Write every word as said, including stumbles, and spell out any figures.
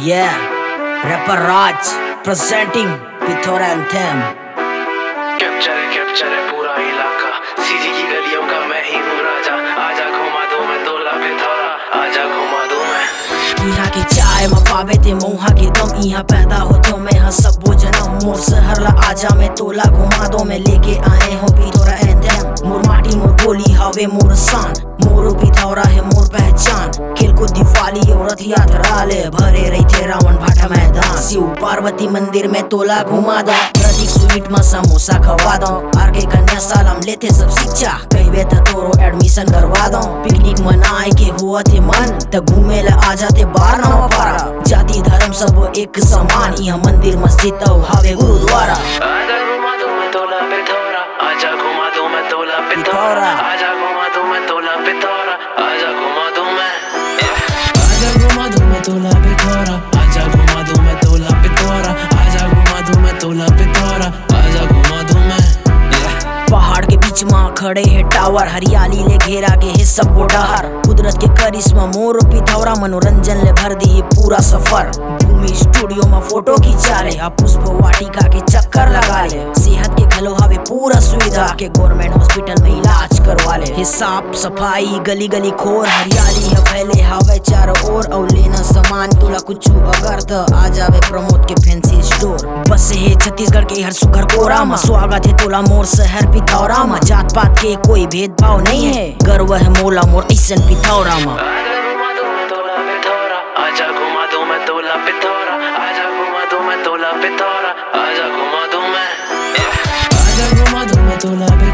Yeah, rapper Raj presenting Pithora Anthem. Capture है capture है पूरा इलाका, सीधी की गलियों का मैं ही हूँ राजा। आजा घुमा दूं मैं तोला पिथौरा, आजा घुमा दूं मैं। यहाँ की चाय में पावे ते मोहा के दम, यहाँ पैदा हो तो मैं हाँ सब वो जन्म। मोर शहर ला आजा मैं तोला घुमा दो, मैं लेके आए हो पिथौरा एंथम। मोर माटी मोर बोली हवे मोर शान, मोर पिथौरा है मोर पहचान। खेल को दिवाली और रथ यात्रा ले भरे रही थे रावण भाटा मैदान। शिव पार्वती मंदिर में तोला घुमा दो, प्रतीक स्वीट में समोसा खवा दो। आर के कन्या साल हम लेते सब शिक्षा, कई बेत तोरो एडमिशन करवा दो। पिकनिक मनाए के हुआ थे मन, त घूमे ला आ जाते बार नवा पारा। जाति धर्म सब एक समान, यह मंदिर मस्जिद तो हवे गुरुद्वारा। आजा घुमा दूं मैं तोला पिथौरा, आजा घुमा दूं मैं तोला पिथौरा, आजा घुमा दूं मैं तोला पिथौरा, आजा घुमा दूं मैं। आजा घुमा दूं मैं तोला पिथौरा, आजा घुमा दूं मैं तोला पिथौरा, आजा घुमा दूं मैं तोला पिथौरा, आजा घुमा दूं मैं। पहाड़ के बीच में खड़े है टावर, हरियाली ले घेरा के है सब डहर। कुदरत के करिश्मा मोर पिथौरा, मनोरंजन ले भर दी पूरा सफर। भूमि स्टूडियो में फोटो खिंचा ले, पुष्प वाटिका के चक्कर लगा ले। सेहत के घलो हवे पूरा सुविधा, के गवर्नमेंट हॉस्पिटल में इलाज करवा ले। है साफ सफाई गली गली खोर, हरियाली है फैले हवे चारों ओर। और लेना सामान तुला कुछ अगर तो आ जावे प्रमोद के फैंसी स्टोर। बस है छत्तीसगढ़ के हर सुघर कोरा में, स्वागत है तोला मोर शहर पिथौरा में। जात पात के कोई भेदभाव नहीं है, गर्व है मोला मोर ऐसन पिथौरा में। आजा घुमा दूं मैं तोला पिथौरा, आजा घुमा दूं मैं तोला पिथौरा, आजा घुमा दूं मैं तोला पिथौरा, आजा घुमा दूं मैं। आजा घुमा दूं मैं तोला